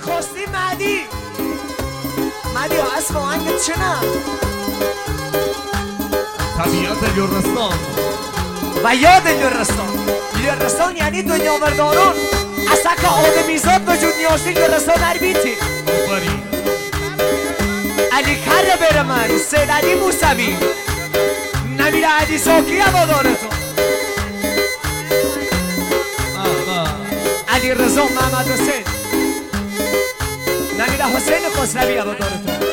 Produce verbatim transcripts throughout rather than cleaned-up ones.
خواستی مهدی مهدی اسم آهنگت چه نه؟ طبیعت لرستان و یاد لرستان. لرستان یعنی دنیا بردارون اصلا که آدمیزاد وجود نیاشتی لرستان هر بیتی آفرین علی کر بره من سید علی موسوی نمیره علی ساکی هوادار تو علی رضا محمد حسین نمیره حسین خسروی هوادار تو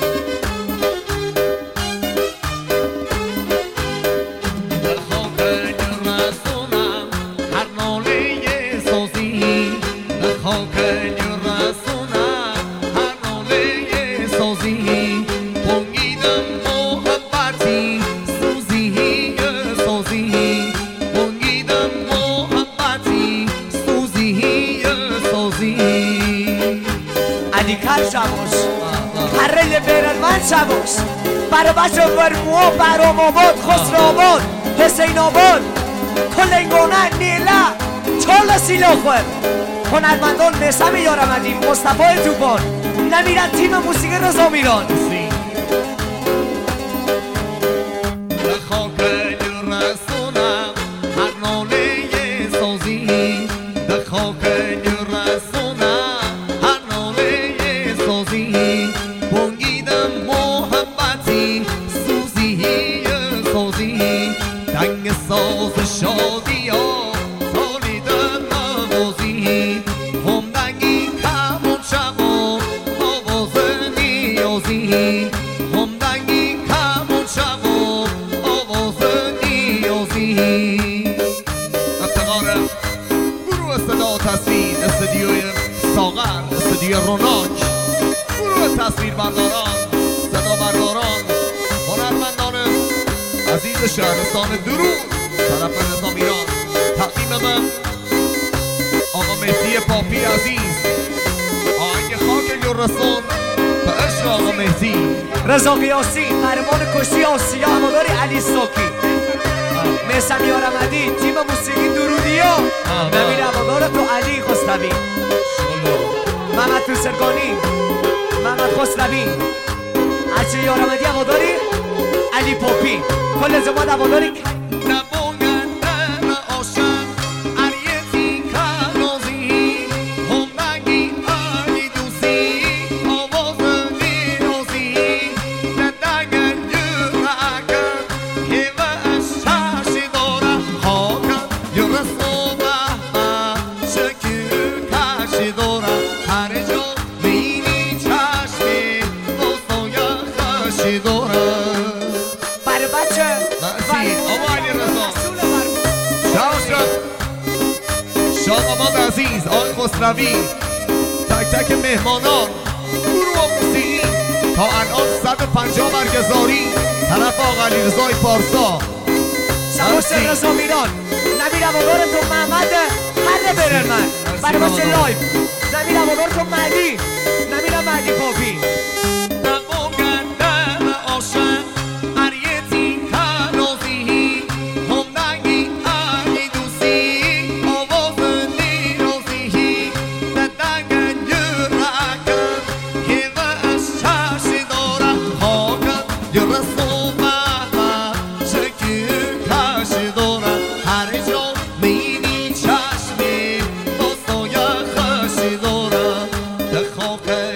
علی کر شباش کره برلمن شباش برای بچه ورموها برام آباد خسر آباد حسین آباد کلنگانه نیله چال سیلا خود هنرمندان نسم یارمدی مصطفی توبان نمیرن تیم موسیقی رضا میران ساز شادی ها تالیدن نوازی همدنگی کمون شبا آواز نیازی همدنگی کمون شبا آواز نیازی افتقار گروه صدا تصویر استودیوی ساغر استودیو روناک گروه تصویر برداران صدا برداران هنرمندان عزیز شهرستان درود طرف نظام ایران تقدیم من آقا مهدی پاپی عزیز آهنگ خاک لرستان به عشق آقا مهدی رضا قیاسی قهرمان کشتی آسیا هوادار علی ساکی میثم یارمدی تیم موسیقی درودیا نمیر هوادار تو علی خسروی محمد توسرگانی محمد خسروی عجی یارمدی هواداری علی پاپی کل زمان هواداری شاقاباد عزیز آقای خسروی تک تک مهمانان گروه موسیقی تا الان صد و پنجاه برگزاری طرف آقا علیرضای پارسا شباش رضا میران نمیر هوادار تو محمد هر برلمن برای باشه لایف نمیر هوادار تو مهدی نمیر مهدی پاپی Okay.